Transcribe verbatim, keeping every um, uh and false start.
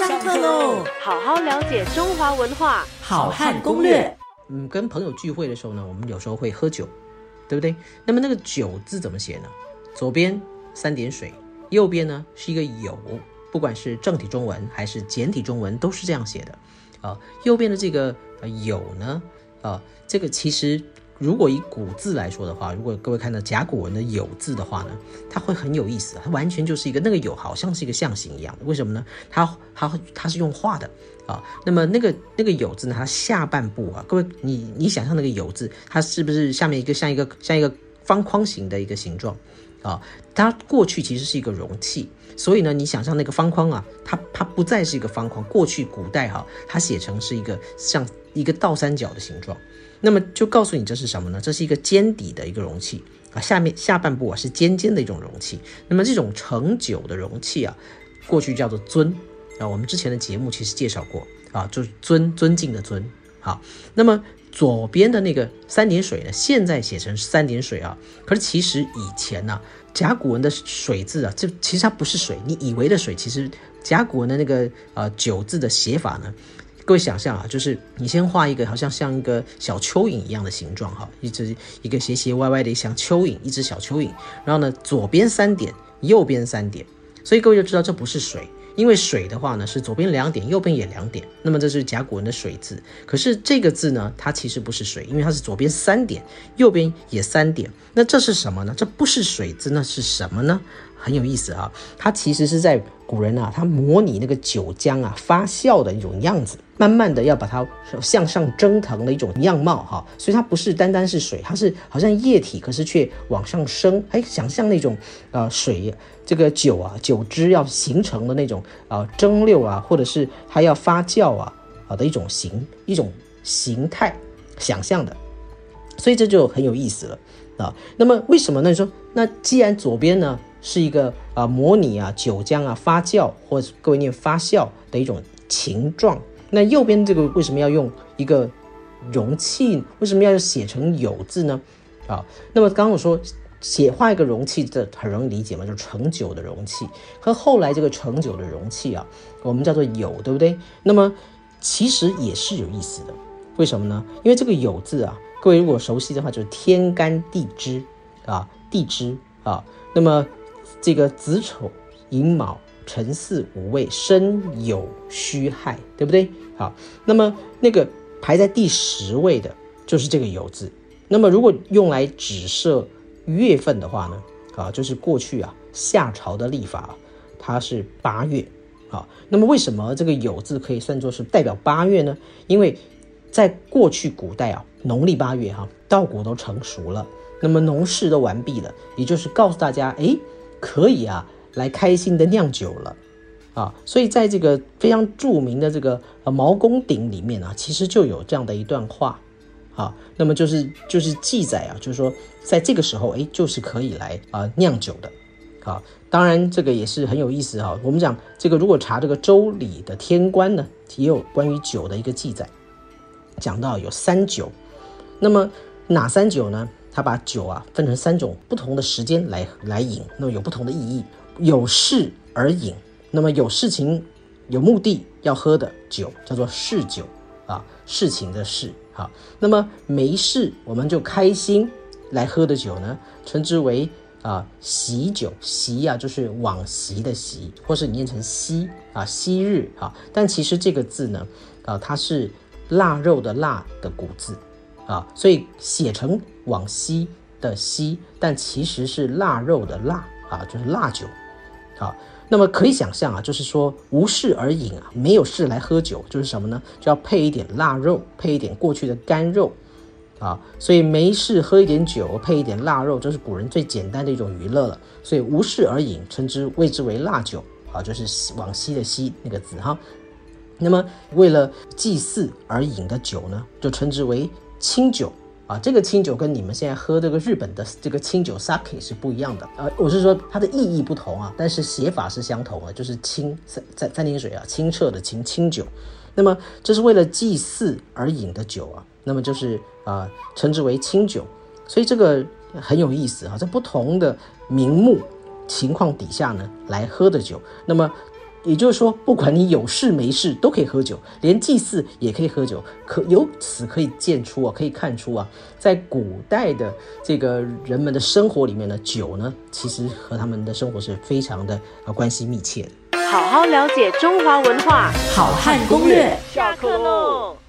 上课喽！ 好好了解中华文化， 好汉攻略。 嗯，跟朋友聚会的时候呢，我们有时候会喝酒，对不对？那么那个酒字怎么写呢？左边三点水，右边呢是一个酉，不管是正体中文还是简体中文都是这样写的。啊，右边的这个酉呢，啊，这个其实如果以古字来说的话，如果各位看到甲骨文的酉字的话呢，它会很有意思，它完全就是一个那个酉好像是一个象形一样的。为什么呢？它它它是用画的啊。那么那个那个酉字呢，它下半部啊，各位你你想象那个酉字，它是不是下面一个像一个像一个方框形的一个形状啊？它过去其实是一个容器。所以呢，你想象那个方框啊，它它不再是一个方框，过去古代哈、啊，它写成是一个像一个倒三角的形状。那么就告诉你这是什么呢？这是一个尖底的一个容器啊，下面下半部啊是尖尖的一种容器。那么这种盛酒的容器啊，过去叫做尊啊，我们之前的节目其实介绍过啊，就是尊尊敬的尊。好，那么左边的那个三点水呢，现在写成三点水啊，可是其实以前呢、啊，甲骨文的水字啊，这其实它不是水，你以为的水，其实甲骨文的那个呃九字的写法呢，各位想象啊，就是你先画一个好像像一个小蚯蚓一样的形状哈，一只一个斜斜歪歪的像蚯蚓，一只小蚯蚓，然后呢左边三点，右边三点，所以各位就知道这不是水。因为水的话呢是左边两点，右边也两点，那么这是甲骨文的水字。可是这个字呢，它其实不是水，因为它是左边三点，右边也三点。那这是什么呢？这不是水字，那是什么呢？很有意思啊，它其实是在古人啊，他模拟那个酒浆啊发酵的一种样子，慢慢的要把它向上蒸腾的一种样貌哈，所以它不是单单是水，它是好像液体，可是却往上升，哎，想象那种呃水这个酒啊酒汁要形成的那种啊、呃、蒸馏啊，或者是它要发酵啊啊的一种形一种形态想象的，所以这就很有意思了啊。那么为什么呢？你说那既然左边呢是一个啊模拟啊酒浆啊发酵，或者各位念发酵的一种情状，那右边这个为什么要用一个容器？为什么要写成酉字呢？啊，那么刚刚我说写画一个容器，这很容易理解嘛，就是盛酒的容器。和后来这个盛酒的容器啊，我们叫做酉，对不对？那么其实也是有意思的，为什么呢？因为这个酉字啊，各位如果熟悉的话，就是天干地支啊，地支啊，那么这个子丑寅卯辰巳午未申酉戌亥，对不对？好，那么那个排在第十位的就是这个酉字。那么如果用来指涉月份的话呢，啊，就是过去啊夏朝的历法、啊、它是八月啊。那么为什么这个酉字可以算作是代表八月呢？因为在过去古代啊，农历八月哈、啊，稻谷都成熟了，那么农事都完毕了，也就是告诉大家，哎，可以啊来开心的酿酒了啊。所以在这个非常著名的这个毛公鼎里面啊，其实就有这样的一段话。啊，那么就是就是记载啊，就是说在这个时候，哎，就是可以来啊、呃、酿酒的，啊，当然这个也是很有意思哈、啊。我们讲这个，如果查这个周礼的天官呢，也有关于酒的一个记载，讲到有三酒，那么哪三酒呢？他把酒啊分成三种不同的时间来来饮，那么有不同的意义。有事而饮，那么有事情有目的要喝的酒叫做事酒啊，事情的事。好，那么没事我们就开心来喝的酒呢，称之为啊昔酒。昔啊就是往昔的昔，或是你念成昔啊昔日啊，但其实这个字呢啊它是腊肉的腊的古字啊，所以写成往昔的昔，但其实是腊肉的腊啊，就是腊酒。好，那么可以想象啊，就是说无事而饮啊，没有事来喝酒，就是什么呢？就要配一点腊肉，配一点过去的干肉啊，所以没事喝一点酒，配一点腊肉，这是古人最简单的一种娱乐了。所以无事而饮，称之谓之为腊酒啊，就是往昔的昔那个字哈。那么为了祭祀而饮的酒呢，就称之为清酒。啊，这个清酒跟你们现在喝这个日本的这个清酒 sake 是不一样的，呃，我是说它的意义不同啊，但是写法是相同的，就是清三三点水啊，清澈的清清酒。那么这是为了祭祀而饮的酒啊，那么就是啊、呃、称之为清酒。所以这个很有意思啊，在不同的名目情况底下呢来喝的酒，那么也就是说，不管你有事没事都可以喝酒，连祭祀也可以喝酒。可由此可以见出啊，可以看出啊，在古代的这个人们的生活里面呢，酒呢其实和他们的生活是非常的呃关系密切的。 好好了解中华文化， 好汉攻略。 下课喽！